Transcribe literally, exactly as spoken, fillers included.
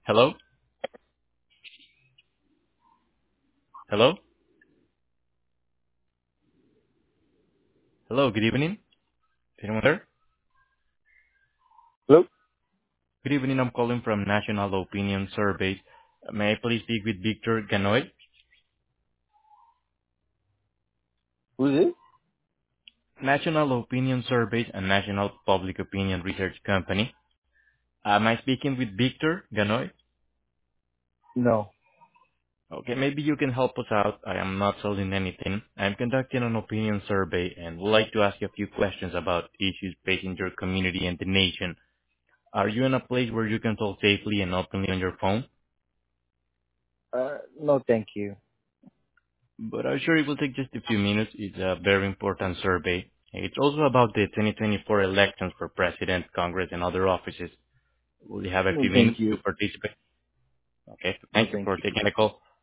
Hello? Hello? Hello, good evening. Anyone there? Hello? Good evening, I'm calling from National Opinion Surveys. Uh, May I please speak with Victor Ganoy? Who's this? National Opinion Surveys, a national public opinion research company. Am I speaking with Victor Ganoy? No. Okay, maybe you can help us out. I am not selling anything. I'm conducting an opinion survey and would like to ask you a few questions about issues facing your community and the nation. Are you in a place where you can talk safely and openly on your phone? Uh, no, thank you. But I'm sure it will take just a few minutes. It's a very important survey. It's also about the twenty twenty-four elections for President, Congress, and other offices. Will you have a No, few thank minutes to you. participate? Okay, No, thank you thank for you. taking the call.